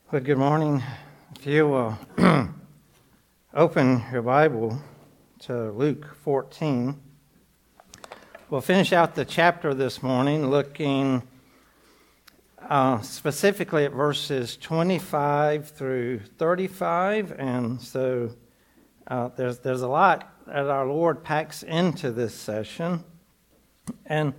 Well, good morning. If you will open your Bible to Luke 14, we'll finish out the chapter this morning looking specifically at verses 25 through 35. And so there's a lot that our Lord packs into this session. And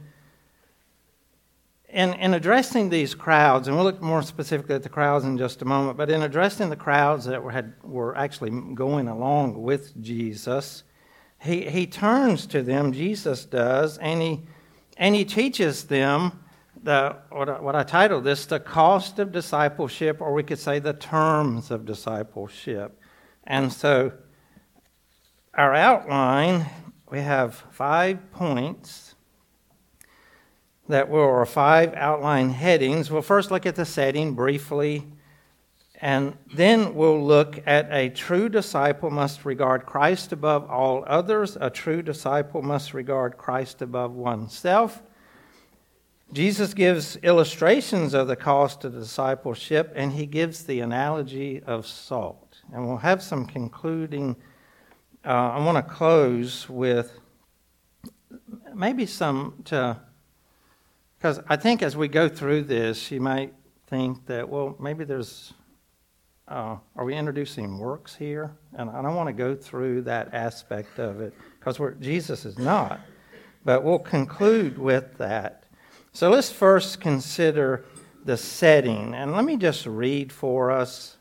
in addressing these crowds, and we'll look more specifically at the crowds in just a moment, but in addressing the crowds that were actually going along with Jesus, he turns to them, Jesus does, and he teaches them what I titled this, the cost of discipleship, or we could say the terms of discipleship. And so our outline, we have 5 points that were 5 outline headings. We'll first look at the setting briefly, and then we'll look at a true disciple must regard Christ above all others. A true disciple must regard Christ above oneself. Jesus gives illustrations of the cost of discipleship, and he gives the analogy of salt. And we'll have some concluding. I want to close with maybe because I think as we go through this, you might think that, well, maybe are we introducing works here? And I don't want to go through that aspect of it, because Jesus is not. But we'll conclude with that. So let's first consider the setting. And let me just read for us.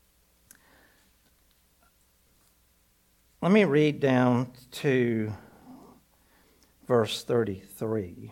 Let me read down to verse 33.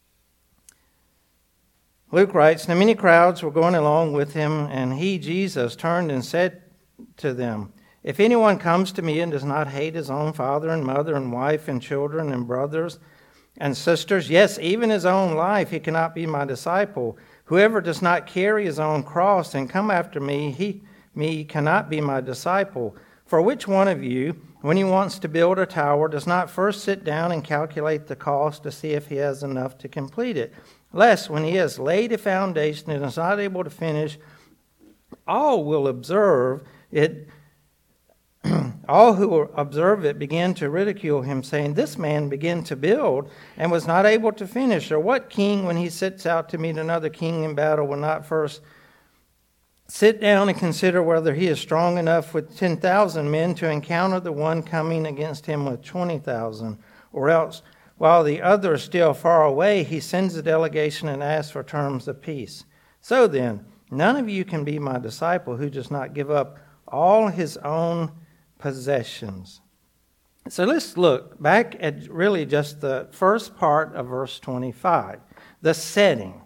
Luke writes, "Now many crowds were going along with him, and he, Jesus, turned and said to them, 'If anyone comes to me and does not hate his own father and mother and wife and children and brothers and sisters, yes, even his own life, he cannot be my disciple. Whoever does not carry his own cross and come after me, he cannot be my disciple. For which one of you, when he wants to build a tower, does not first sit down and calculate the cost to see if he has enough to complete it? Lest, when he has laid a foundation and is not able to finish, all will observe it. All who will observe it begin to ridicule him, saying, "This man began to build and was not able to finish." Or what king, when he sets out to meet another king in battle, will not first sit down and consider whether he is strong enough with 10,000 men to encounter the one coming against him with 20,000? Or else, while the other is still far away, he sends a delegation and asks for terms of peace. So then, none of you can be my disciple who does not give up all his own possessions." So let's look back at really just the first part of verse 25, the setting.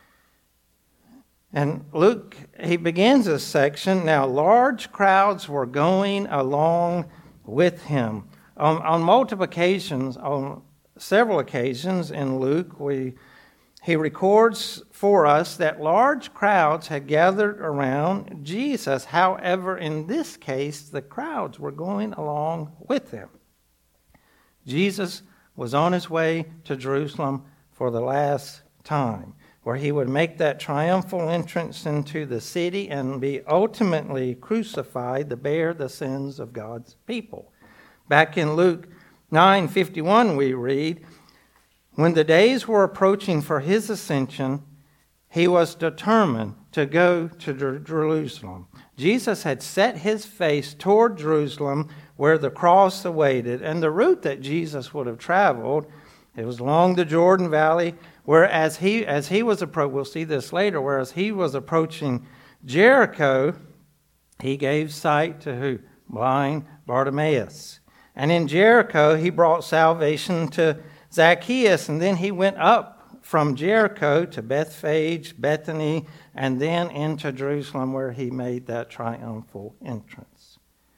And Luke, he begins this section, "Now large crowds were going along with him." On multiple occasions, on several occasions in Luke, he records for us that large crowds had gathered around Jesus. However, in this case, the crowds were going along with him. Jesus was on his way to Jerusalem for the last time, where he would make that triumphal entrance into the city and be ultimately crucified to bear the sins of God's people. Back in Luke 9:51 we read, "When the days were approaching for his ascension, he was determined to go to Jerusalem." Jesus had set his face toward Jerusalem, where the cross awaited, and the route that Jesus would have traveled, it was along the Jordan Valley, whereas he was approaching, we'll see this later, whereas he was approaching Jericho, he gave sight to who? Blind Bartimaeus. And in Jericho, he brought salvation to Zacchaeus, and then he went up from Jericho to Bethphage, Bethany, and then into Jerusalem, where he made that triumphal entrance.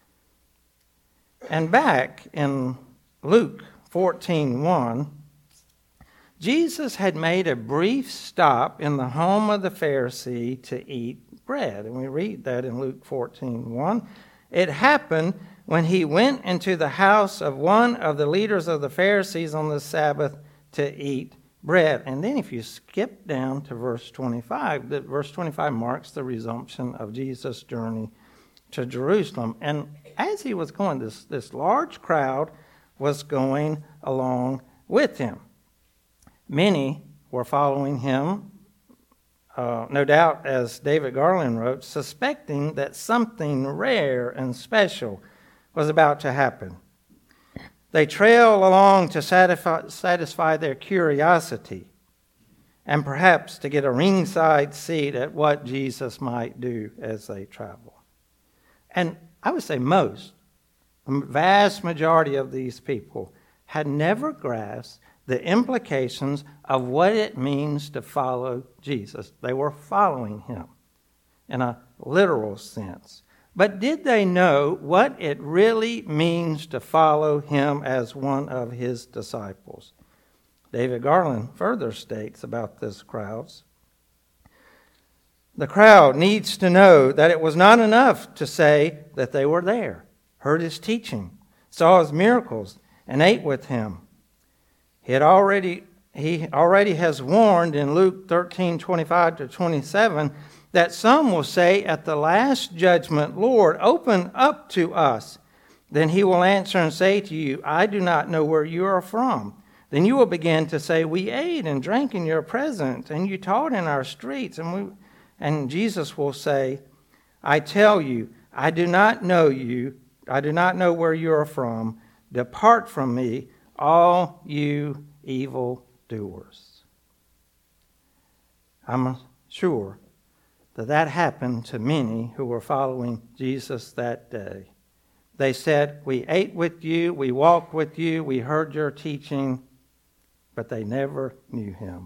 And back in Luke 14:1, Jesus had made a brief stop in the home of the Pharisee to eat bread. And we read that in Luke 14:1. It happened when he went into the house of one of the leaders of the Pharisees on the Sabbath to eat bread. And then if you skip down to verse 25, verse 25 marks the resumption of Jesus' journey to Jerusalem. And as he was going, this large crowd was going along with him. Many were following him, no doubt, as David Garland wrote, suspecting that something rare and special was about to happen. They trail along to satisfy their curiosity and perhaps to get a ringside seat at what Jesus might do as they travel. And I would say the vast majority of these people had never grasped the implications of what it means to follow Jesus. They were following him in a literal sense. But did they know what it really means to follow him as one of his disciples? David Garland further states about this crowd. The crowd needs to know that it was not enough to say that they were there, heard his teaching, saw his miracles, and ate with him. He already has warned in Luke 13:25-27 that some will say at the last judgment, "Lord, open up to us." Then he will answer and say to you, "I do not know where you are from." Then you will begin to say, "We ate and drank in your presence, and you taught in our streets." And Jesus will say, "I tell you, I do not know you. I do not know where you are from. Depart from me, all you evildoers." I'm sure that happened to many who were following Jesus that day. They said, "We ate with you, we walked with you, we heard your teaching," but they never knew him.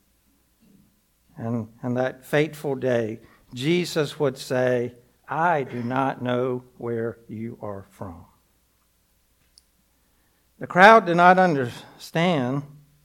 And that fateful day, Jesus would say, "I do not know where you are from." The crowd did not understand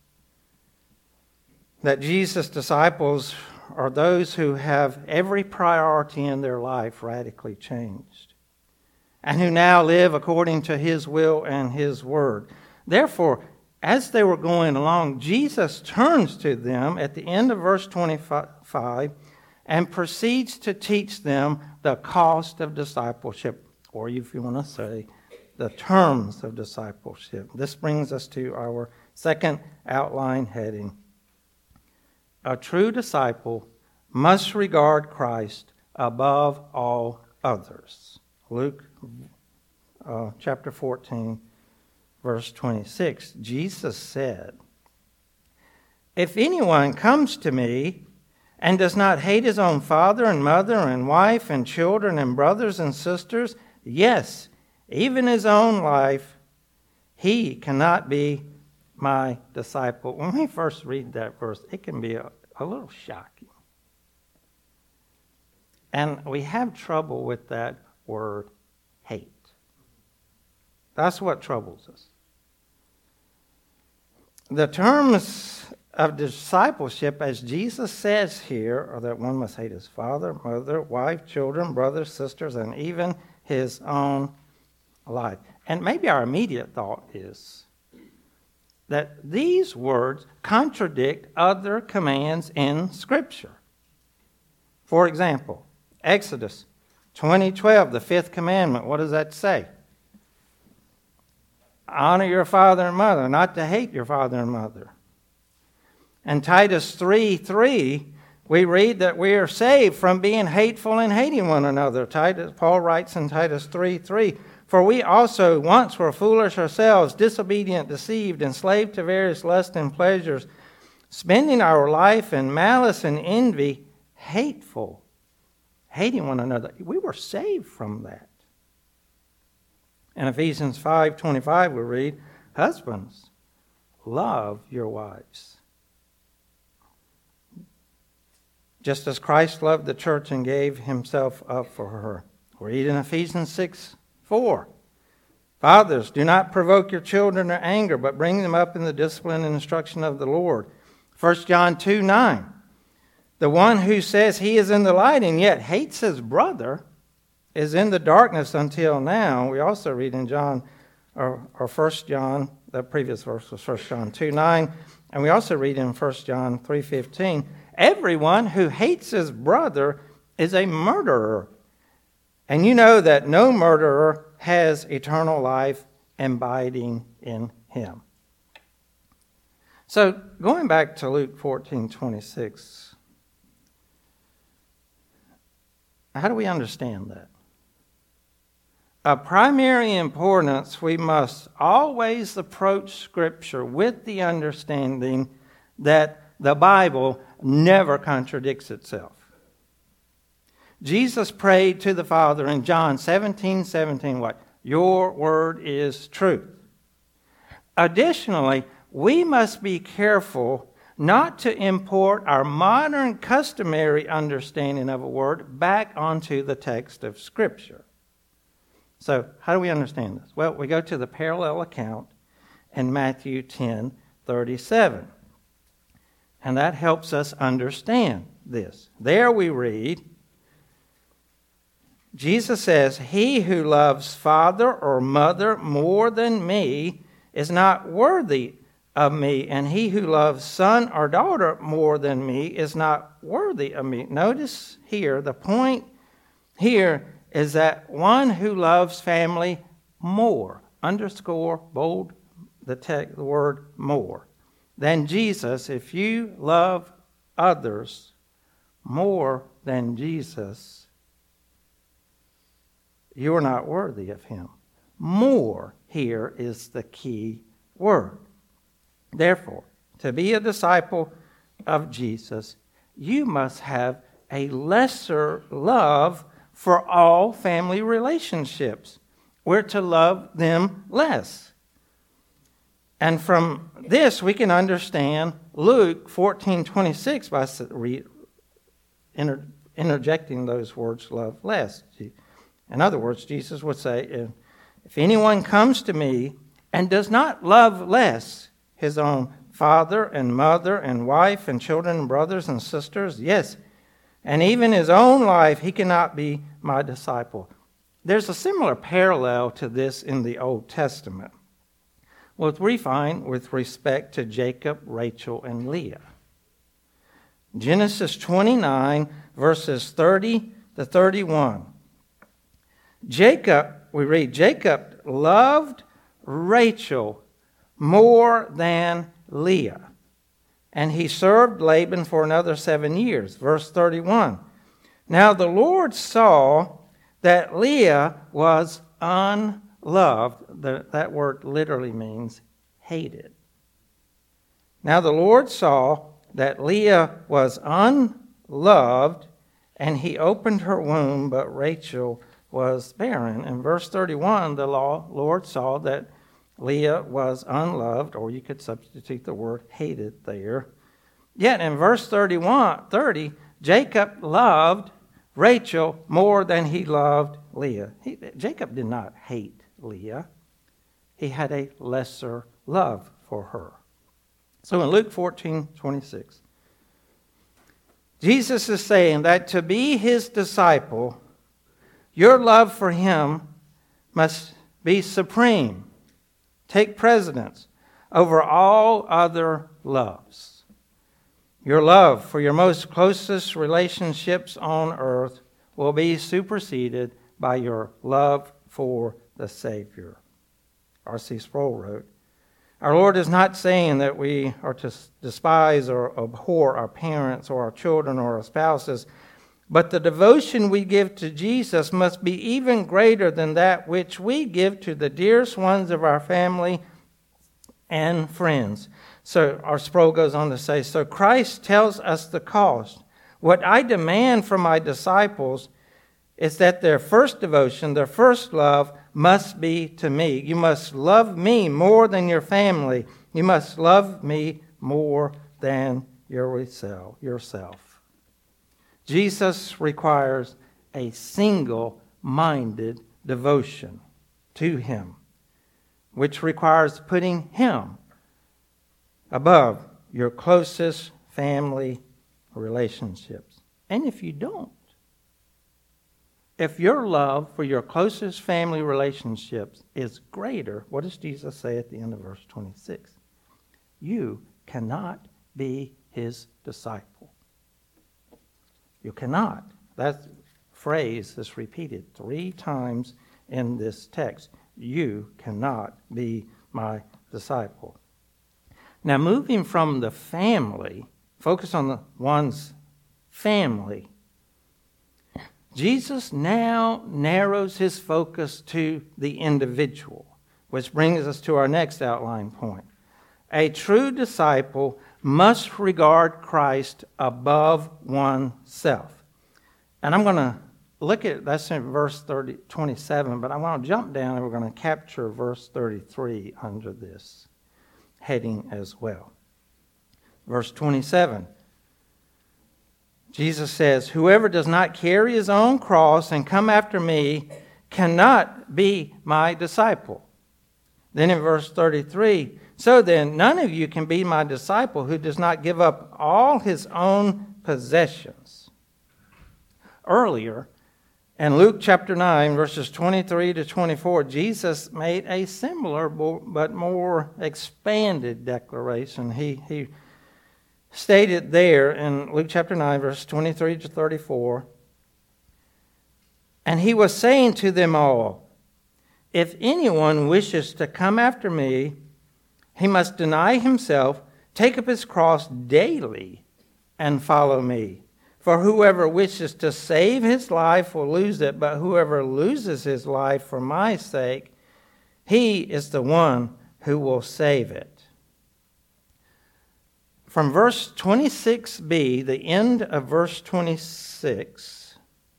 that Jesus' disciples are those who have every priority in their life radically changed and who now live according to his will and his word. Therefore, as they were going along, Jesus turns to them at the end of verse 25 and proceeds to teach them the cost of discipleship, or if you want to say, the terms of discipleship. This brings us to our second outline heading. A true disciple must regard Christ above all others. Luke chapter 14, verse 26. Jesus said, "If anyone comes to me and does not hate his own father and mother and wife and children and brothers and sisters, yes, even his own life, he cannot be my disciple." When we first read that verse, it can be a little shocking. And we have trouble with that word, hate. That's what troubles us. The terms of discipleship, as Jesus says here, are that one must hate his father, mother, wife, children, brothers, sisters, and even his own life. And maybe our immediate thought is that these words contradict other commands in Scripture. For example, Exodus 20:12, the fifth commandment, what does that say? Honor your father and mother, not to hate your father and mother. And Titus 3:3, we read that we are saved from being hateful and hating one another. Paul writes in Titus 3:3, "For we also once were foolish ourselves, disobedient, deceived, enslaved to various lusts and pleasures, spending our life in malice and envy, hateful, hating one another." We were saved from that. In Ephesians 5:25 we read, "Husbands, love your wives, just as Christ loved the church and gave himself up for her." We read in Ephesians 6:4, "Fathers, do not provoke your children to anger, but bring them up in the discipline and instruction of the Lord." 1 John 2:9, "The one who says he is in the light and yet hates his brother is in the darkness until now." We also read in 1 John, the previous verse was 1 John 2:9, And we also read in 1 John 3:15, everyone who hates his brother is a murderer. And you know that no murderer has eternal life abiding in him. So going back to Luke 14:26, how do we understand that? Of primary importance, we must always approach Scripture with the understanding that the Bible never contradicts itself. Jesus prayed to the Father in John 17:17, what? Your word is truth. Additionally, we must be careful not to import our modern customary understanding of a word back onto the text of Scripture. So, how do we understand this? Well, we go to the parallel account in Matthew 10:37. And that helps us understand this. There we read, Jesus says, he who loves father or mother more than me is not worthy of me, and he who loves son or daughter more than me is not worthy of me. Notice here, the point here is that one who loves family more, underscore, bold, the word more, than Jesus, if you love others more than Jesus, you're not worthy of him. More here is the key word. Therefore, to be a disciple of Jesus, you must have a lesser love for all family relationships. We're to love them less. And from this, we can understand Luke 14:26 by interjecting those words, love less. In other words, Jesus would say, if anyone comes to me and does not love less his own father and mother and wife and children and brothers and sisters, yes, and even his own life, he cannot be my disciple. There's a similar parallel to this in the Old Testament, what we find with respect to Jacob, Rachel, and Leah. Genesis 29, verses 30 to 31. We read, Jacob loved Rachel more than Leah, and he served Laban for another 7 years. Verse 31. Now the Lord saw that Leah was unloved. That word literally means hated. Now the Lord saw that Leah was unloved, and he opened her womb, but Rachel was barren. In verse 31, the Lord saw that Leah was unloved, or you could substitute the word hated there. Yet in verse 30, Jacob loved Rachel more than he loved Leah. Jacob did not hate Leah. He had a lesser love for her. So in Luke 14:26, Jesus is saying that to be his disciple, your love for him must be supreme, take precedence over all other loves. Your love for your most closest relationships on earth will be superseded by your love for the Savior. R.C. Sproul wrote, our Lord is not saying that we are to despise or abhor our parents or our children or our spouses, but the devotion we give to Jesus must be even greater than that which we give to the dearest ones of our family and friends. So our Sproul goes on to say, so Christ tells us the cost. What I demand from my disciples is that their first devotion, their first love, must be to me. You must love me more than your family. You must love me more than yourself. Jesus requires a single-minded devotion to him, which requires putting him above your closest family relationships. And if you don't, if your love for your closest family relationships is greater, what does Jesus say at the end of verse 26? You cannot be his disciple. You cannot. That phrase is repeated 3 times in this text. You cannot be my disciple. Now, moving from the family, focus on the one's family. Jesus now narrows his focus to the individual, which brings us to our next outline point. A true disciple must regard Christ above oneself. And I'm going to look at, that's in verse 27, but I want to jump down and we're going to capture verse 33 under this heading as well. Verse 27. Jesus says, whoever does not carry his own cross and come after me cannot be my disciple. Then in verse 33, so then none of you can be my disciple who does not give up all his own possessions. Earlier, in Luke chapter 9, verses 23 to 24, Jesus made a similar but more expanded declaration. He stated there in Luke chapter 9, verse 23 to 34, and he was saying to them all, if anyone wishes to come after me, he must deny himself, take up his cross daily, and follow me. For whoever wishes to save his life will lose it, but whoever loses his life for my sake, he is the one who will save it. From verse 26b, the end of verse 26,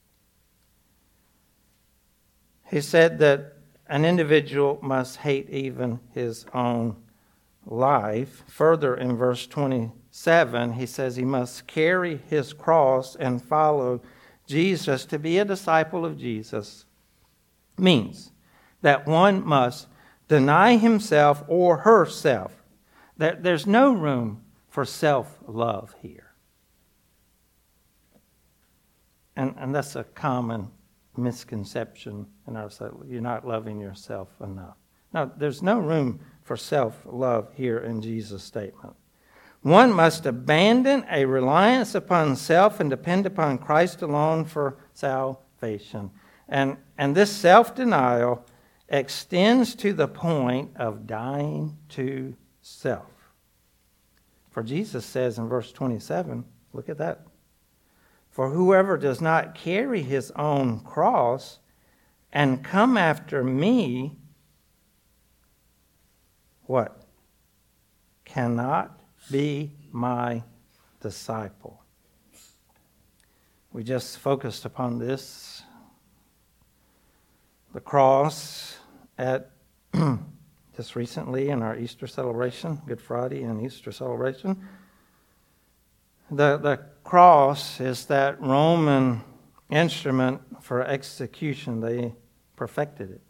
he said that an individual must hate even his own life. Further, in verse 27, he says he must carry his cross and follow Jesus. To be a disciple of Jesus means that one must deny himself or herself. There's no room for self-love here. And that's a common misconception in our society. You're not loving yourself enough. No, there's no room for self-love here in Jesus' statement. One must abandon a reliance upon self and depend upon Christ alone for salvation. And this self-denial extends to the point of dying to self. For Jesus says in verse 27, look at that. For whoever does not carry his own cross and come after me, what? Cannot be my disciple. We just focused upon this. The cross at just recently in our Easter celebration, Good Friday and Easter celebration. The cross is that Roman instrument for execution. They perfected it.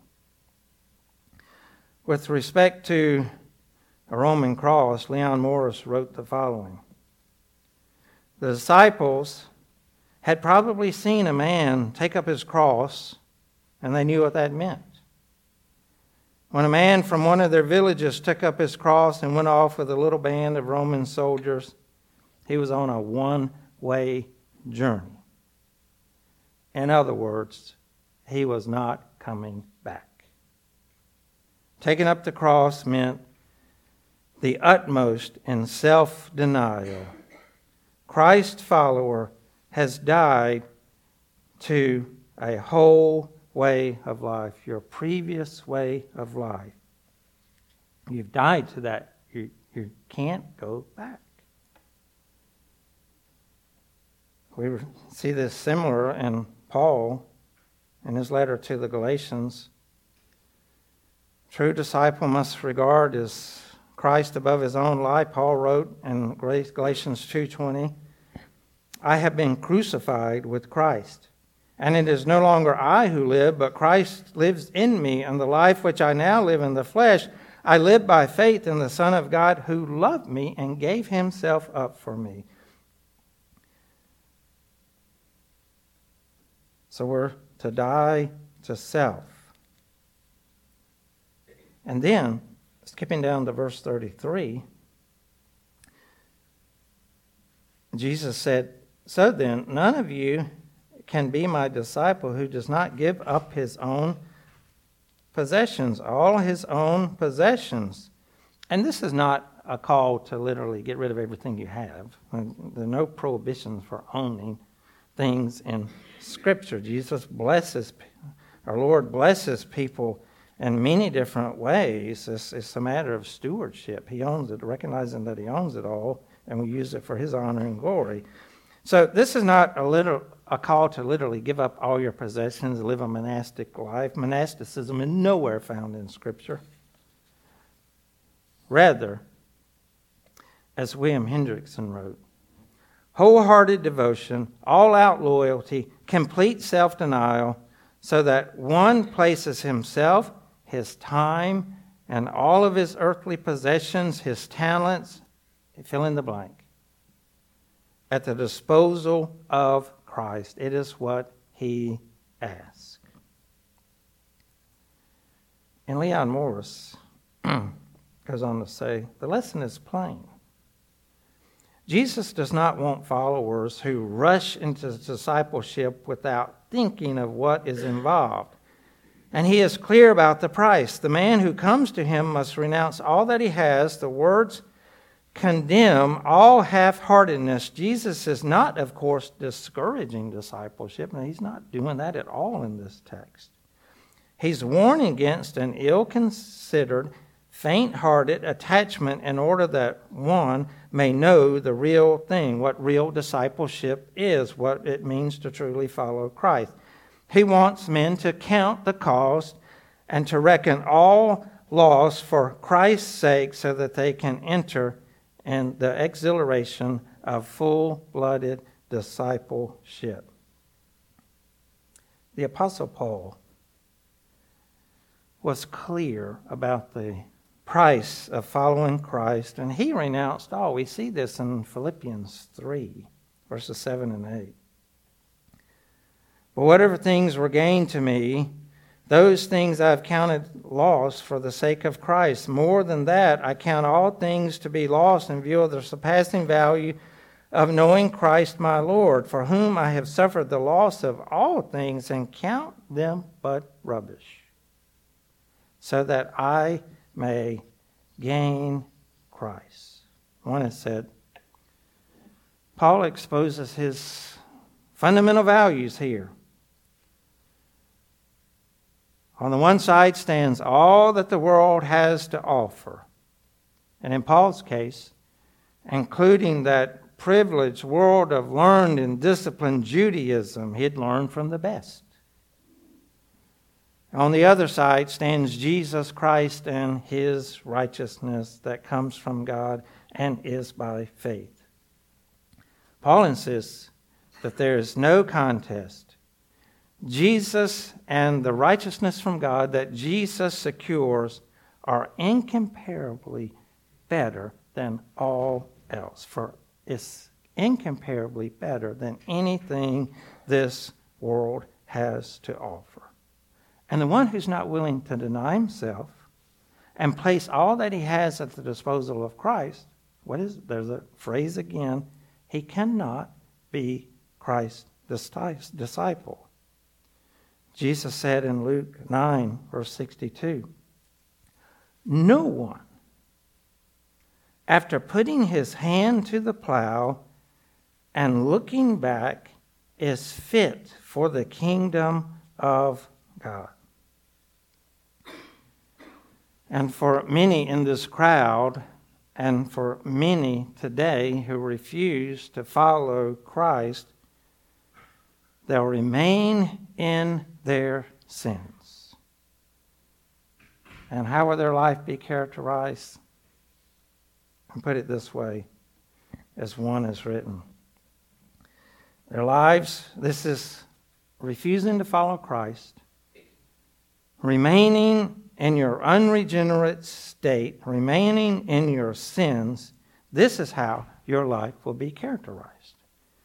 With respect to a Roman cross, Leon Morris wrote the following. The disciples had probably seen a man take up his cross, and they knew what that meant. When a man from one of their villages took up his cross and went off with a little band of Roman soldiers, he was on a one-way journey. In other words, he was not coming back. Taking up the cross meant the utmost in self-denial. Christ's follower has died to a whole way of life, your previous way of life. You've died to that. You can't go back. We see this similar in Paul in his letter to the Galatians. True disciple must regard as Christ above his own life. Paul wrote in Galatians 2:20, I have been crucified with Christ. And it is no longer I who live, but Christ lives in me, and the life which I now live in the flesh, I live by faith in the Son of God who loved me and gave himself up for me. So we're to die to self. And then, skipping down to verse 33, Jesus said, "So then, none of you can be my disciple who does not give up his own possessions, all his own possessions." And this is not a call to literally get rid of everything you have. There are no prohibitions for owning things in Scripture. Our Lord blesses people in many different ways. It's a matter of stewardship. He owns it, recognizing that he owns it all, and we use it for his honor and glory. So this is not a call to literally give up all your possessions, live a monastic life. Monasticism is nowhere found in Scripture. Rather, as William Hendrickson wrote, wholehearted devotion, all-out loyalty, complete self-denial, so that one places himself, his time, and all of his earthly possessions, his talents, fill in the blank, at the disposal of Christ. It is what he asks. And Leon Morris goes on to say, the lesson is plain. Jesus does not want followers who rush into discipleship without thinking of what is involved. And he is clear about the price. The man who comes to him must renounce all that he has. The words condemn all half-heartedness. Jesus is not, of course, discouraging discipleship. No, he's not doing that at all in this text. He's warning against an ill-considered, faint-hearted attachment in order that one may know the real thing, what real discipleship is, what it means to truly follow Christ. He wants men to count the cost and to reckon all loss for Christ's sake so that they can enter in the exhilaration of full-blooded discipleship. The Apostle Paul was clear about the price of following Christ, and he renounced all. We see this in Philippians 3, verses 7 and 8. But whatever things were gained to me, those things I have counted loss for the sake of Christ. More than that, I count all things to be lost in view of the surpassing value of knowing Christ my Lord, for whom I have suffered the loss of all things and count them but rubbish, so that I may gain Christ. One has said, Paul exposes his fundamental values here. On the one side stands all that the world has to offer. And in Paul's case, including that privileged world of learned and disciplined Judaism he'd learned from the best. On the other side stands Jesus Christ and his righteousness that comes from God and is by faith. Paul insists that there is no contest. Jesus and the righteousness from God that Jesus secures are incomparably better than all else. For it's incomparably better than anything this world has to offer. And the one who's not willing to deny himself and place all that he has at the disposal of Christ, there's a phrase again, he cannot be Christ's disciple. Jesus said in Luke 9, verse 62, no one, after putting his hand to the plow and looking back, is fit for the kingdom of God. And for many in this crowd, and for many today who refuse to follow Christ, they'll remain in their sins. And how will their life be characterized? And put it this way, as one has written. Their lives, this is refusing to follow Christ, remaining in your unregenerate state, remaining in your sins. This is how your life will be characterized.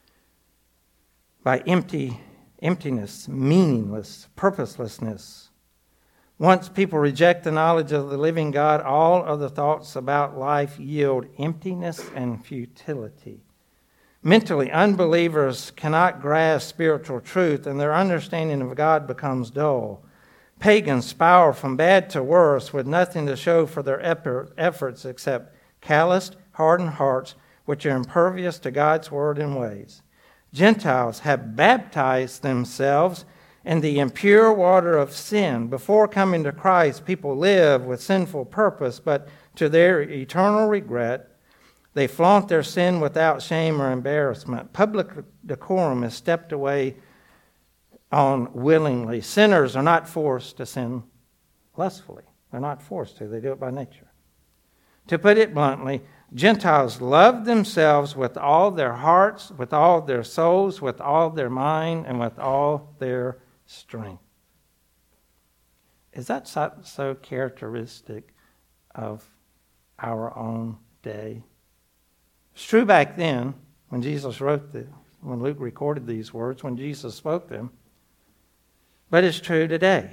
By emptiness, meaningless, purposelessness. Once people reject the knowledge of the living God, all other thoughts about life yield emptiness and futility. Mentally, unbelievers cannot grasp spiritual truth, and their understanding of God becomes dull. Pagans spiral from bad to worse with nothing to show for their efforts except calloused, hardened hearts which are impervious to God's word and ways. Gentiles have baptized themselves in the impure water of sin. Before coming to Christ, people live with sinful purpose, but to their eternal regret, they flaunt their sin without shame or embarrassment. Public decorum is stepped away on willingly. Sinners are not forced to sin lustfully. They're not forced to. They do it by nature. To put it bluntly, Gentiles love themselves with all their hearts, with all their souls, with all their mind, and with all their strength. Is that so characteristic of our own day? It's true back then when Jesus wrote this, when Luke recorded these words, when Jesus spoke them. But it's true today.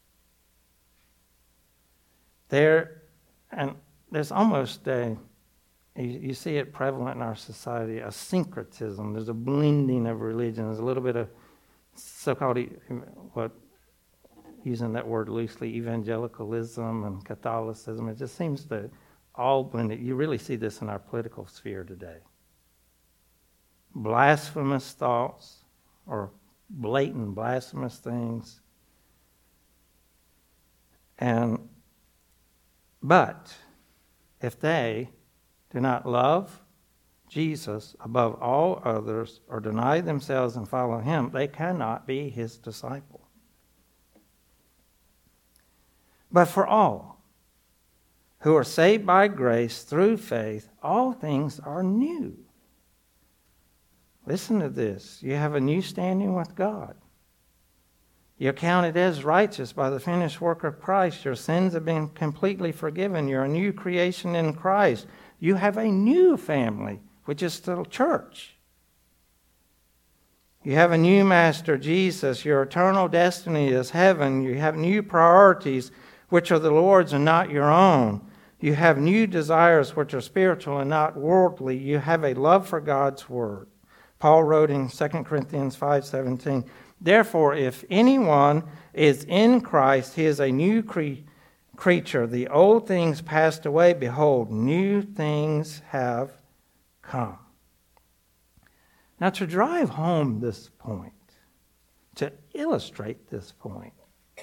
There's almost you see it prevalent in our society, a syncretism. There's a blending of religions, a little bit of so-called, using that word loosely, evangelicalism and Catholicism. It just seems to all blend it. You really see this in our political sphere today. Blasphemous thoughts or blatant blasphemous things. But if they do not love Jesus above all others or deny themselves and follow him, they cannot be his disciple. But for all who are saved by grace through faith, all things are new. Listen to this. You have a new standing with God. You're counted as righteous by the finished work of Christ. Your sins have been completely forgiven. You're a new creation in Christ. You have a new family, which is the church. You have a new master, Jesus. Your eternal destiny is heaven. You have new priorities, which are the Lord's and not your own. You have new desires, which are spiritual and not worldly. You have a love for God's word. Paul wrote in 2 Corinthians 5:17, "Therefore, if anyone is in Christ, he is a new creature. The old things passed away. Behold, new things have come." Now, to drive home this point, to illustrate this point,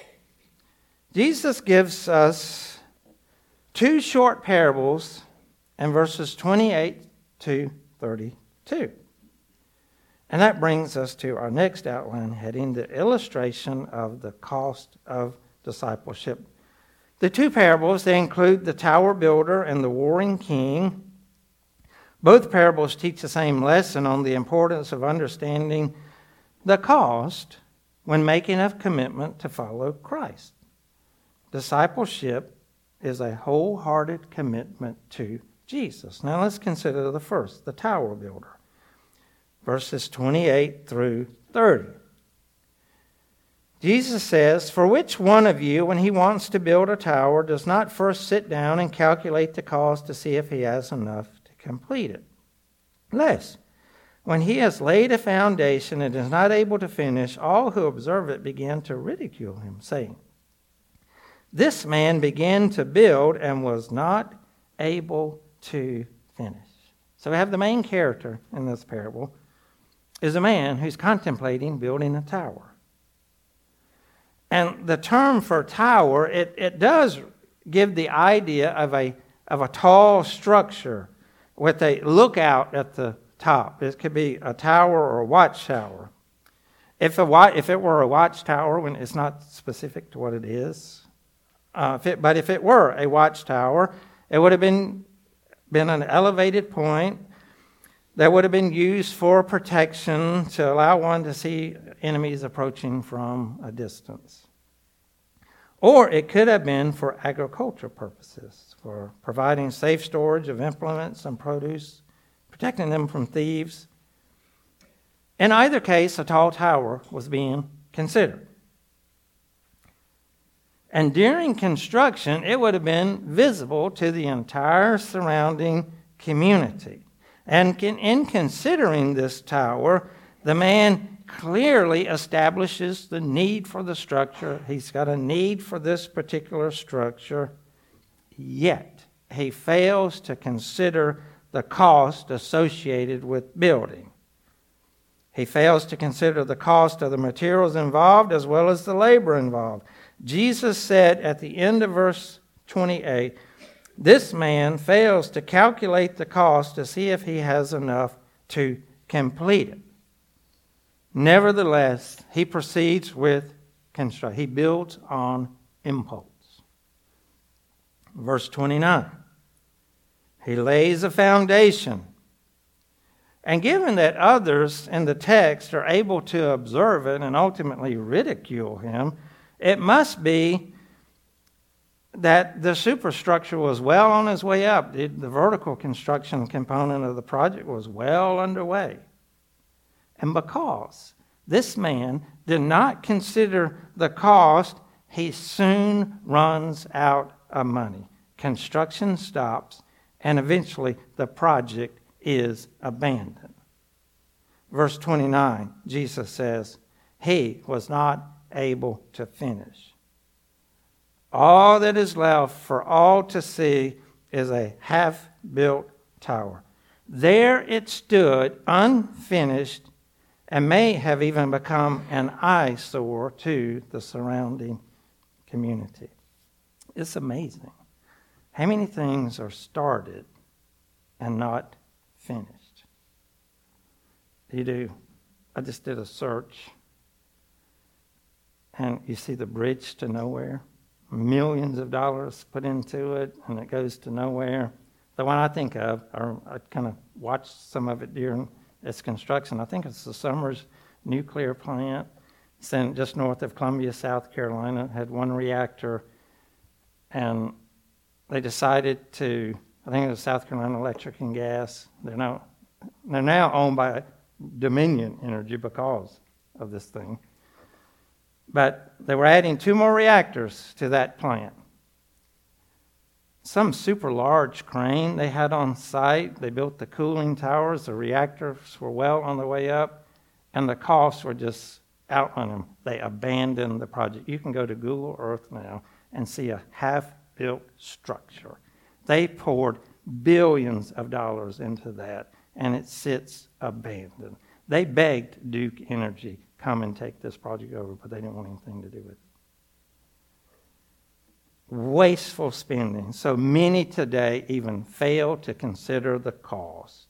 Jesus gives us two short parables in verses 28 to 32. And that brings us to our next outline heading, the illustration of the cost of discipleship. The two parables, they include the tower builder and the warring king. Both parables teach the same lesson on the importance of understanding the cost when making a commitment to follow Christ. Discipleship is a wholehearted commitment to Jesus. Now let's consider the first, the tower builder. Verses 28 through 30. Jesus says, "For which one of you, when he wants to build a tower, does not first sit down and calculate the cost to see if he has enough to complete it? Lest, when he has laid a foundation and is not able to finish, all who observe it begin to ridicule him, saying, 'This man began to build and was not able to finish.'" So we have the main character in this parable is a man who's contemplating building a tower. And the term for tower, it does give the idea of a tall structure with a lookout at the top. It could be a tower or a watchtower. If it were a watchtower, when it's not specific to what it is, but if it were a watchtower, it would have been an elevated point that would have been used for protection to allow one to see enemies approaching from a distance. Or it could have been for agricultural purposes, for providing safe storage of implements and produce, protecting them from thieves. In either case, a tall tower was being considered. And during construction, it would have been visible to the entire surrounding community. And in considering this tower, the man clearly establishes the need for the structure. He's got a need for this particular structure, yet he fails to consider the cost associated with building. He fails to consider the cost of the materials involved as well as the labor involved. Jesus said at the end of verse 28, this man fails to calculate the cost to see if he has enough to complete it. Nevertheless, he proceeds with construction. He builds on impulse. Verse 29. He lays a foundation. And given that others in the text are able to observe it and ultimately ridicule him, it must be that the superstructure was well on its way up. The vertical construction component of the project was well underway. And because this man did not consider the cost, he soon runs out of money. Construction stops, and eventually the project is abandoned. Verse 29, Jesus says, he was not able to finish. All that is left for all to see is a half-built tower. There it stood, unfinished, and may have even become an eyesore to the surrounding community. It's amazing how many things are started and not finished. I just did a search, and you see the bridge to nowhere. Millions of dollars put into it, and it goes to nowhere. The one I think of, or I kind of watched some of it during its construction, I think it's the Summers nuclear plant. It's in just north of Columbia, South Carolina. It had one reactor, and they decided to, I think it was South Carolina Electric and Gas. They're now owned by Dominion Energy because of this thing. But they were adding 2 more reactors to that plant. Some super large crane they had on site. They built the cooling towers. The reactors were well on the way up, and the costs were just out on them. They abandoned the project. You can go to Google Earth now and see a half-built structure. They poured billions of dollars into that, and it sits abandoned. They begged Duke Energy, come and take this project over, but they didn't want anything to do with it. Wasteful spending. So many today even fail to consider the cost.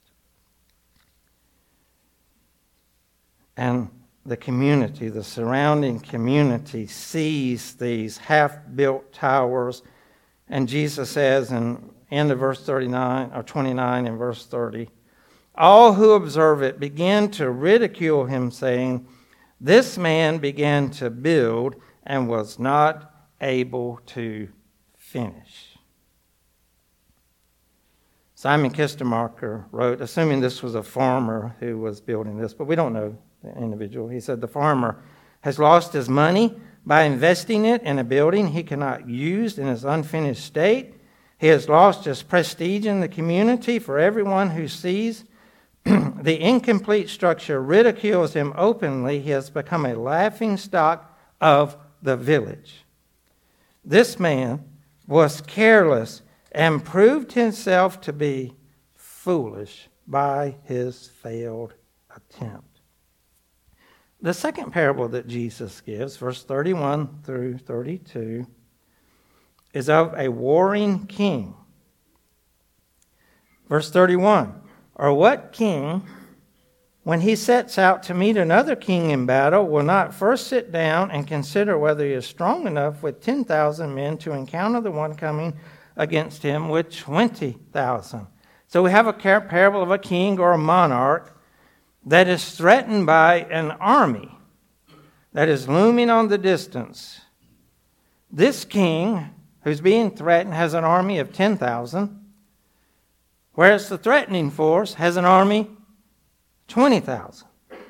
And the community, the surrounding community, sees these half-built towers, and Jesus says in end of verse 39 or 29 and verse 30, all who observe it begin to ridicule him, saying, this man began to build and was not able to finish. Simon Kistemaker wrote, assuming this was a farmer who was building this, but we don't know the individual. He said the farmer has lost his money by investing it in a building he cannot use in its unfinished state. He has lost his prestige in the community, for everyone who sees the incomplete structure ridicules him openly. He has become a laughingstock of the village. This man was careless and proved himself to be foolish by his failed attempt. The second parable that Jesus gives, verse 31 through 32, is of a warring king. Verse 31, or what king, when he sets out to meet another king in battle, will not first sit down and consider whether he is strong enough with 10,000 men to encounter the one coming against him with 20,000? So we have a parable of a king or a monarch that is threatened by an army that is looming on the distance. This king who's being threatened has an army of 10,000, whereas the threatening force has an army 20,000.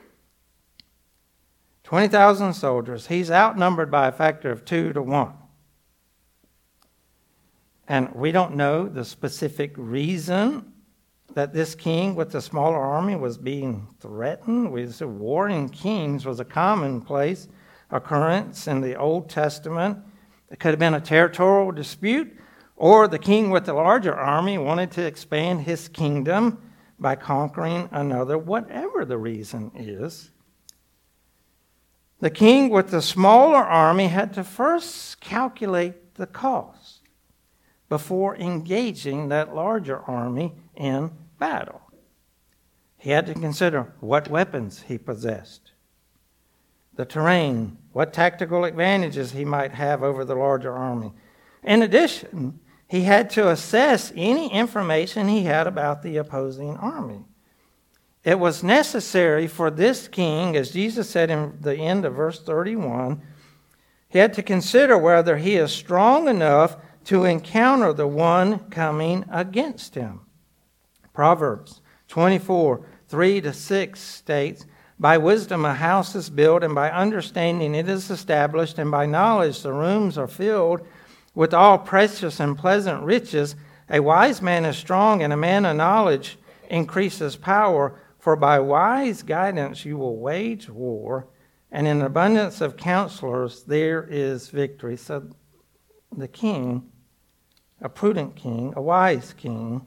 20,000 soldiers. He's outnumbered by a factor of 2 to 1. And we don't know the specific reason that this king with the smaller army was being threatened. We said warring kings was a commonplace occurrence in the Old Testament. It could have been a territorial dispute, or the king with the larger army wanted to expand his kingdom by conquering another, whatever the reason is. The king with the smaller army had to first calculate the cost before engaging that larger army in battle. He had to consider what weapons he possessed, the terrain, what tactical advantages he might have over the larger army. In addition, he had to assess any information he had about the opposing army. It was necessary for this king, as Jesus said in the end of verse 31, he had to consider whether he is strong enough to encounter the one coming against him. Proverbs 24, 3-6 states, "By wisdom a house is built, and by understanding it is established, and by knowledge the rooms are filled with all precious and pleasant riches. A wise man is strong, and a man of knowledge increases power. For by wise guidance you will wage war, and in abundance of counselors there is victory." So the king, a prudent king, a wise king,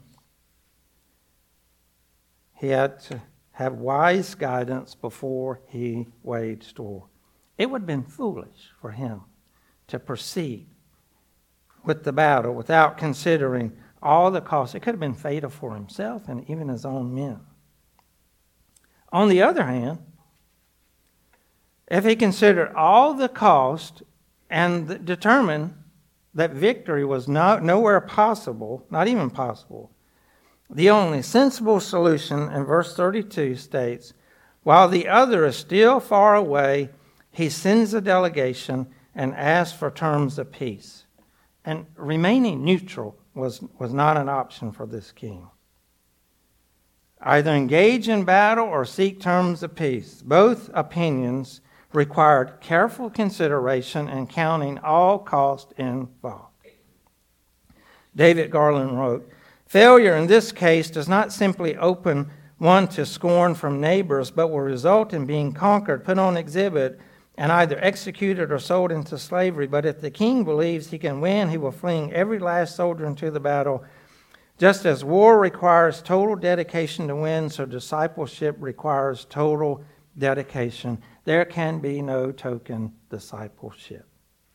he had to have wise guidance before he waged war. It would have been foolish for him to proceed with the battle without considering all the costs. It could have been fatal for himself and even his own men. On the other hand, if he considered all the cost and determined that victory was nowhere possible, not even possible, the only sensible solution in verse 32 states, while the other is still far away, he sends a delegation and asks for terms of peace. And remaining neutral was not an option for this king. Either engage in battle or seek terms of peace. Both opinions required careful consideration and counting all cost involved. David Garland wrote, "Failure in this case does not simply open one to scorn from neighbors, but will result in being conquered, put on exhibit, and either executed or sold into slavery. But if the king believes he can win, he will fling every last soldier into the battle. Just as war requires total dedication to win, so discipleship requires total dedication. There can be no token discipleship."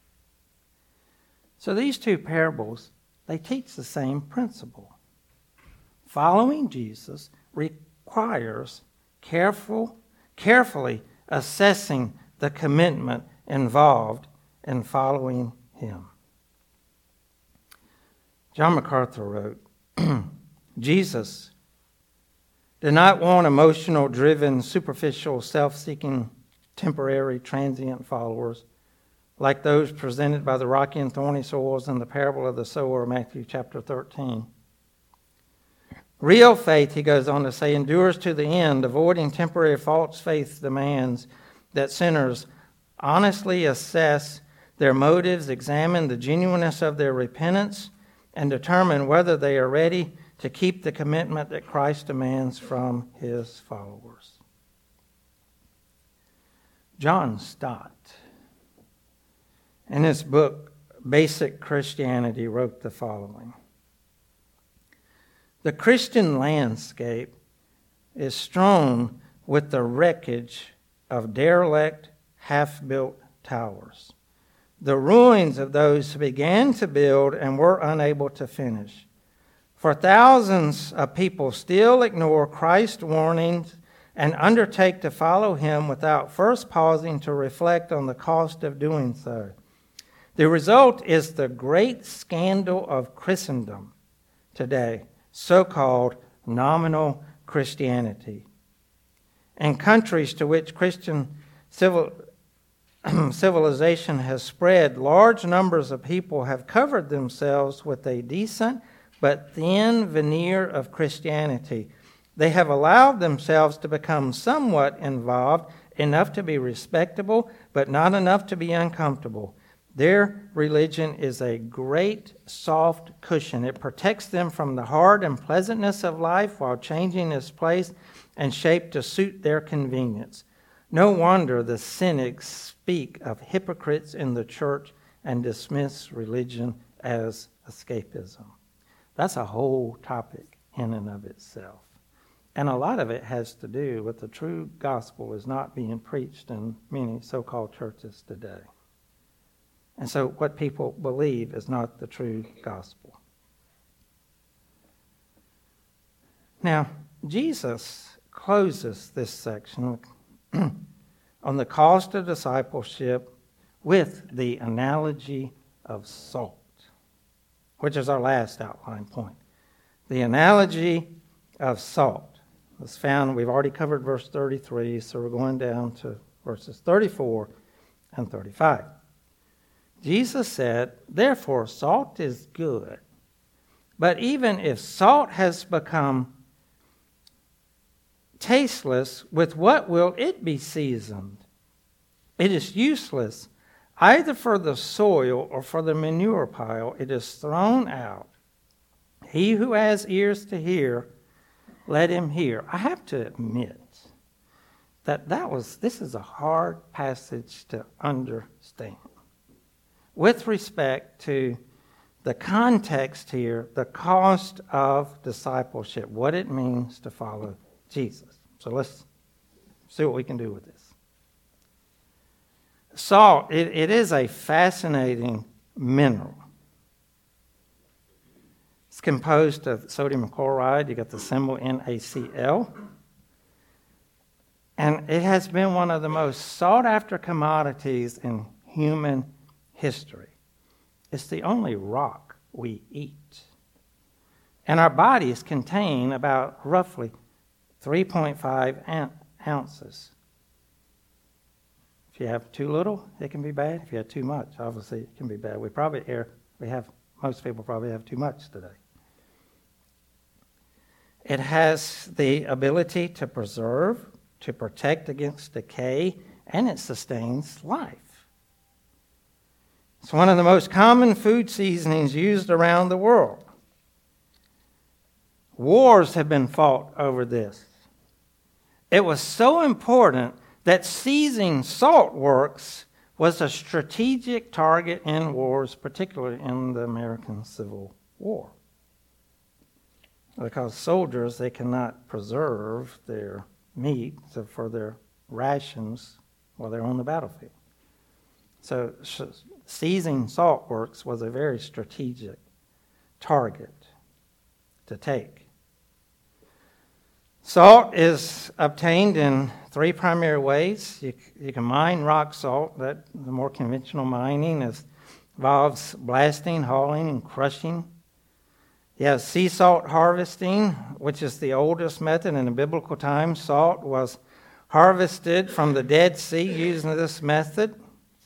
So these two parables, they teach the same principle. Following Jesus requires carefully assessing the commitment involved in following him. John MacArthur wrote, "Jesus did not want emotional-driven, superficial, self-seeking, temporary, transient followers like those presented by the rocky and thorny soils in the parable of the sower of Matthew chapter 13. Real faith," he goes on to say, "endures to the end, avoiding temporary false faith demands that sinners honestly assess their motives, examine the genuineness of their repentance, and determine whether they are ready to keep the commitment that Christ demands from his followers." John Stott, in his book Basic Christianity, wrote the following: "The Christian landscape is strewn with the wreckage of derelict, half-built towers, the ruins of those who began to build and were unable to finish. For thousands of people still ignore Christ's warnings and undertake to follow him without first pausing to reflect on the cost of doing so. The result is the great scandal of Christendom today, so-called nominal Christianity. In countries to which Christian civilization has spread, large numbers of people have covered themselves with a decent but thin veneer of Christianity. They have allowed themselves to become somewhat involved, enough to be respectable, but not enough to be uncomfortable. Their religion is a great soft cushion. It protects them from the hard and pleasantness of life while changing its place and shape to suit their convenience. No wonder the cynics speak of hypocrites in the church and dismiss religion as escapism. That's a whole topic in and of itself. And a lot of it has to do with the true gospel is not being preached in many so-called churches today. And so what people believe is not the true gospel. Now, Jesus closes this section on the cost of discipleship with the analogy of salt, which is our last outline point. The analogy of salt is found, we've already covered verse 33, so we're going down to verses 34 and 35. Jesus said, "Therefore salt is good, but even if salt has become tasteless, with what will it be seasoned? It is useless either for the soil or for the manure pile. It is thrown out. He who has ears to hear, let him hear." I have to admit that this is a hard passage to understand. With respect to the context here, the cost of discipleship, what it means to follow Jesus. So let's see what we can do with this. Salt, it is a fascinating mineral. It's composed of sodium chloride. You got the symbol NaCl. And it has been one of the most sought-after commodities in human history. It's the only rock we eat. And our bodies contain about roughly 3.5 ounces. If you have too little, it can be bad. If you have too much, obviously it can be bad. Most people probably have too much today. It has the ability to preserve, to protect against decay, and it sustains life. It's one of the most common food seasonings used around the world. Wars have been fought over this. It was so important that seizing salt works was a strategic target in wars, particularly in the American Civil War. Because soldiers, they cannot preserve their meat for their rations while they're on the battlefield. So seizing salt works was a very strategic target to take. Salt is obtained in three primary ways. You can mine rock salt. The more conventional mining involves blasting, hauling, and crushing. You have sea salt harvesting, which is the oldest method in the biblical times. Salt was harvested from the Dead Sea using this method.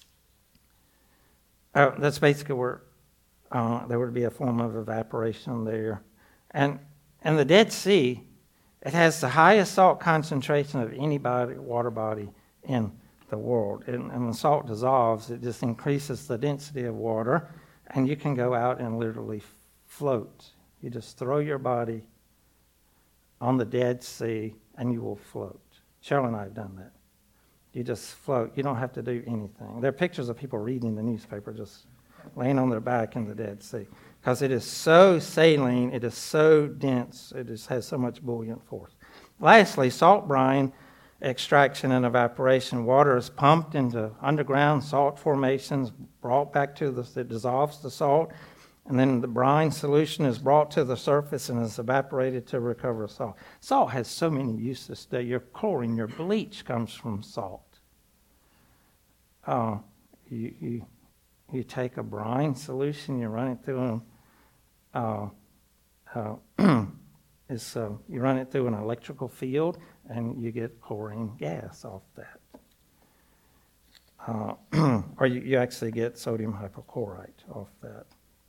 That's basically where there would be a form of evaporation there. And the Dead Sea, it has the highest salt concentration of any water body in the world. And when salt dissolves, it just increases the density of water, and you can go out and literally float. You just throw your body on the Dead Sea, and you will float. Cheryl and I have done that. You just float. You don't have to do anything. There are pictures of people reading the newspaper, just laying on their back in the Dead Sea. Because it is so saline, it is so dense, it just has so much buoyant force. Lastly, salt brine extraction and evaporation. Water is pumped into underground salt formations, brought back it dissolves the salt, and then the brine solution is brought to the surface and is evaporated to recover salt. Salt has so many uses today. Your chlorine, your bleach comes from salt. You take a brine solution, you run it through you run it through an electrical field, and you get chlorine gas off that. Or you actually get sodium hypochlorite off that.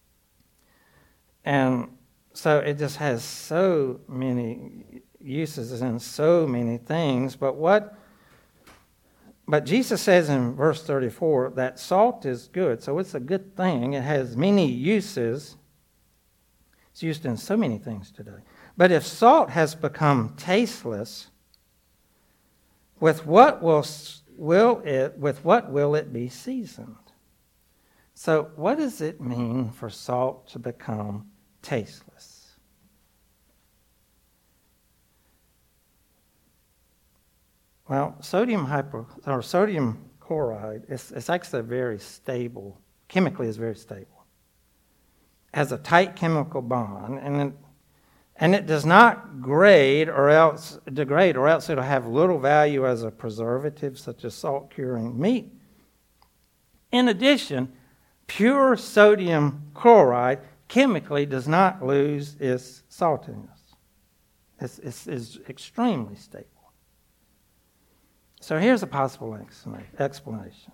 And so it just has so many uses and so many things. But what But Jesus says in verse 34 that salt is good, so it's a good thing. It has many uses. It's used in so many things today. But if salt has become tasteless, with what will it be seasoned? So what does it mean for salt to become tasteless? Well, sodium chloride is actually very stable. Chemically, is very stable. It has a tight chemical bond, and it does not degrade, or else it'll have little value as a preservative, such as salt curing meat. In addition, pure sodium chloride chemically does not lose its saltiness. It's extremely stable. So here's a possible explanation.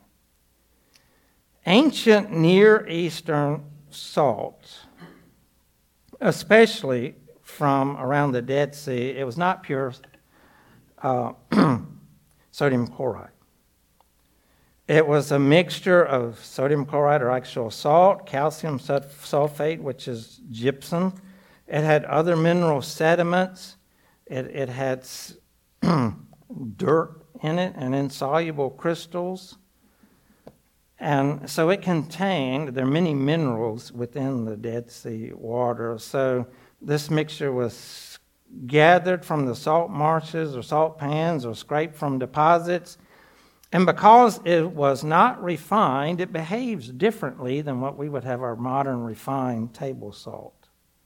Ancient Near Eastern salt, especially from around the Dead Sea, it was not pure sodium chloride. It was a mixture of sodium chloride, or actual salt, calcium sulfate, which is gypsum. It had other mineral sediments. It had dirt in it and insoluble crystals. And so it contained, there are many minerals within the Dead Sea water. So this mixture was gathered from the salt marshes or salt pans or scraped from deposits. And because it was not refined, it behaves differently than what we would have our modern refined table salt.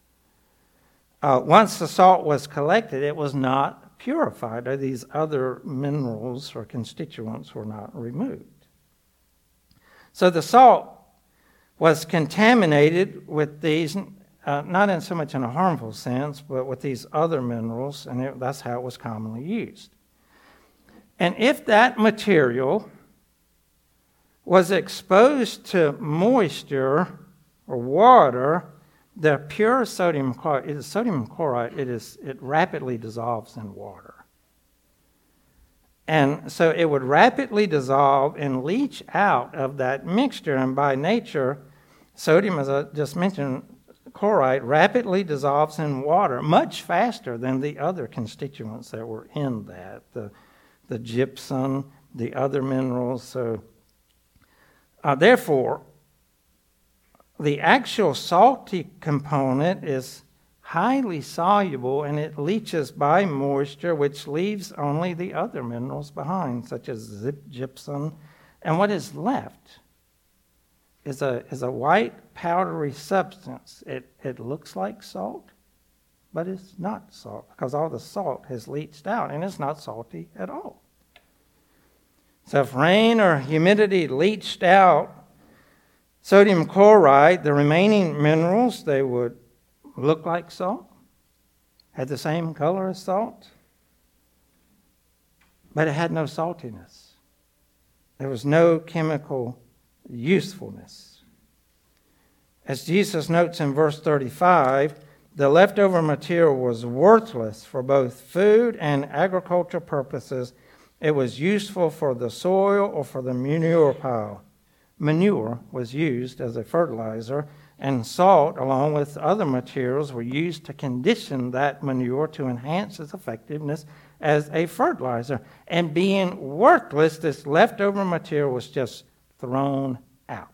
Once the salt was collected, it was not purified, or these other minerals or constituents were not removed. So the salt was contaminated with these, not in so much in a harmful sense, but with these other minerals, and that's how it was commonly used. And if that material was exposed to moisture or water, the pure sodium chloride, it rapidly dissolves in water. And so it would rapidly dissolve and leach out of that mixture. And by nature, sodium, as I just mentioned, chloride rapidly dissolves in water much faster than the other constituents that were in that, the gypsum, the other minerals. So, therefore, the actual salty component is highly soluble, and it leaches by moisture, which leaves only the other minerals behind, such as gypsum. And what is left is a white powdery substance. It looks like salt, but it's not salt, because all the salt has leached out, and it's not salty at all. So if rain or humidity leached out sodium chloride, the remaining minerals, they would look like salt, had the same color as salt, but it had no saltiness. There was no chemical usefulness. As Jesus notes in verse 35, the leftover material was worthless for both food and agricultural purposes. It was useful for the soil or for the manure pile. Manure was used as a fertilizer, and salt, along with other materials, were used to condition that manure to enhance its effectiveness as a fertilizer. And being worthless, this leftover material was just thrown out.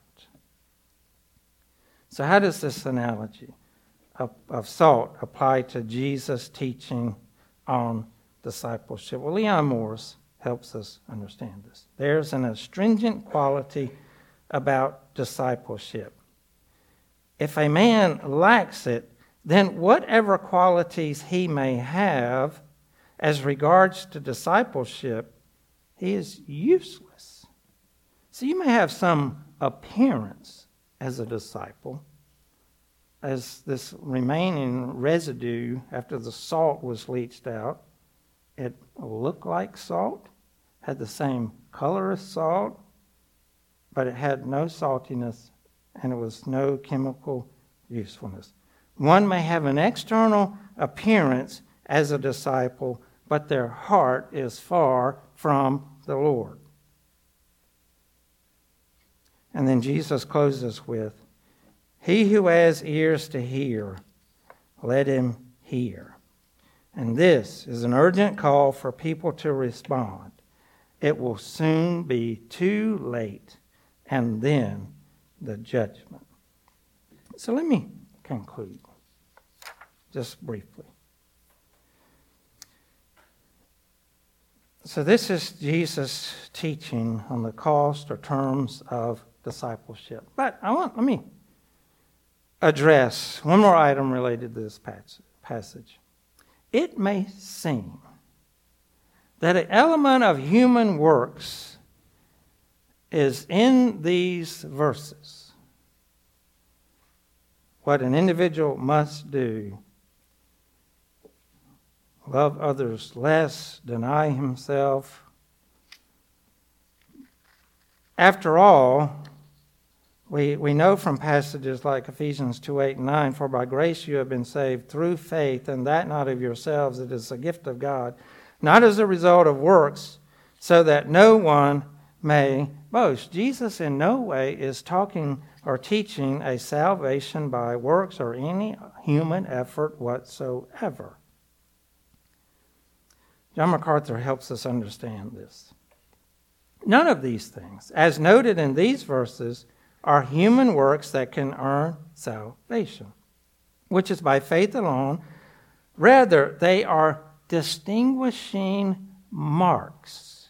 So how does this analogy of salt apply to Jesus' teaching on discipleship? Well, Leon Morris helps us understand this. There's an astringent quality about discipleship. If a man lacks it, then whatever qualities he may have as regards to discipleship, he is useless. So you may have some appearance as a disciple, as this remaining residue after the salt was leached out. It looked like salt, had the same color as salt, but it had no saltiness, and it was no chemical usefulness. One may have an external appearance as a disciple, but their heart is far from the Lord. And then Jesus closes with, he who has ears to hear, let him hear. And this is an urgent call for people to respond. It will soon be too late, and then the judgment. So let me conclude, just briefly. So this is Jesus' teaching on the cost or terms of discipleship. But let me address one more item related to this passage. It may seem that an element of human works is in these verses. What an individual must do: love others less, deny himself. After all, we know from passages like Ephesians 2:8-9, for by grace you have been saved through faith, and that not of yourselves, it is a gift of God, not as a result of works, so that no one may boast. Jesus in no way is talking or teaching a salvation by works or any human effort whatsoever. John MacArthur helps us understand this. None of these things, as noted in these verses, are human works that can earn salvation, which is by faith alone. Rather, they are distinguishing marks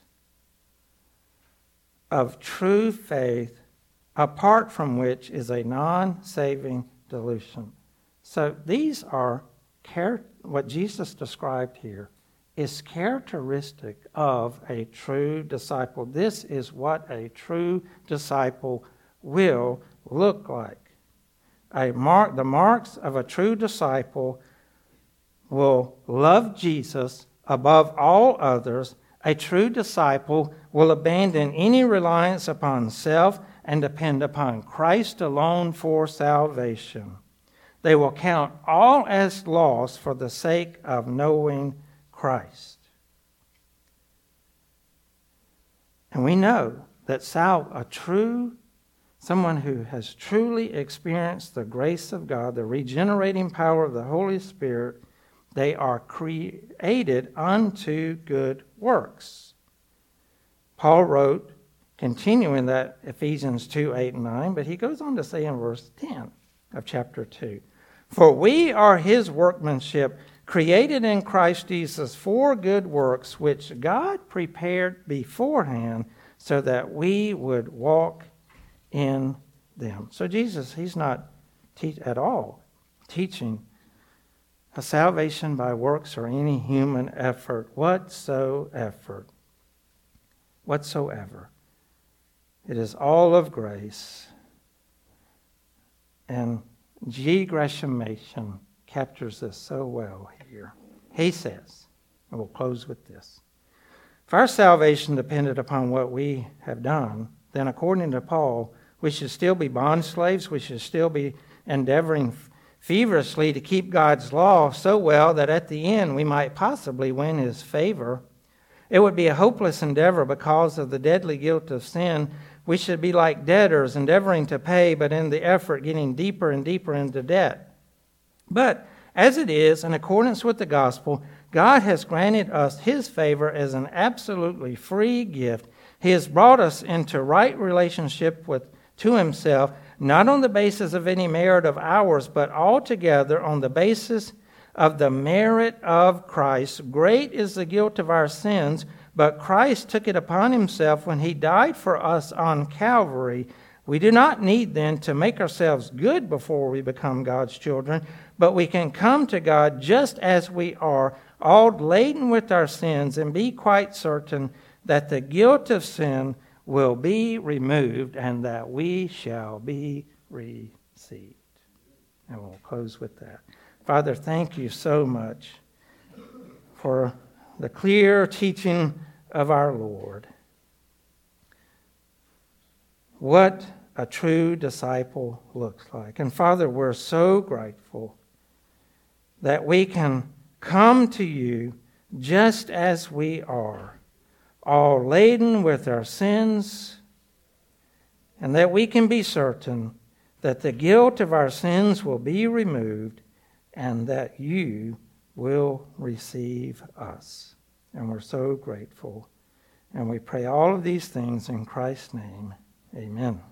of true faith, apart from which is a non-saving delusion. So these are what Jesus described here is characteristic of a true disciple. This is what a true disciple will look like. The marks of a true disciple will love Jesus above all others. A true disciple will abandon any reliance upon self and depend upon Christ alone for salvation. They will count all as loss for the sake of knowing Christ. And we know that someone who has truly experienced the grace of God, the regenerating power of the Holy Spirit, they are created unto good works. Paul wrote, continuing that Ephesians 2:8-9, but he goes on to say in verse 10 of chapter 2, for we are his workmanship, created in Christ Jesus for good works, which God prepared beforehand so that we would walk in them. So Jesus, he's not at all teaching a salvation by works or any human effort whatsoever. It is all of grace. And G. Gresham Machen captures this so well here. He says, and we'll close with this, if our salvation depended upon what we have done, then according to Paul, we should still be bondslaves. We should still be endeavoring feverishly to keep God's law so well that at the end we might possibly win his favor. It would be a hopeless endeavor because of the deadly guilt of sin. We should be like debtors, endeavoring to pay, but in the effort getting deeper and deeper into debt. But as it is, in accordance with the gospel, God has granted us his favor as an absolutely free gift. He has brought us into right relationship to himself, not on the basis of any merit of ours, but altogether on the basis of the merit of Christ. Great is the guilt of our sins, but Christ took it upon himself when he died for us on Calvary. We do not need then to make ourselves good before we become God's children, but we can come to God just as we are, all laden with our sins, and be quite certain that the guilt of sin will be removed and that we shall be received. And we'll close with that. Father, thank you so much for the clear teaching of our Lord. What a true disciple looks like. And Father, we're so grateful that we can come to you just as we are, all laden with our sins and that we can be certain that the guilt of our sins will be removed and that you will receive us. And we're so grateful. And we pray all of these things in Christ's name. Amen.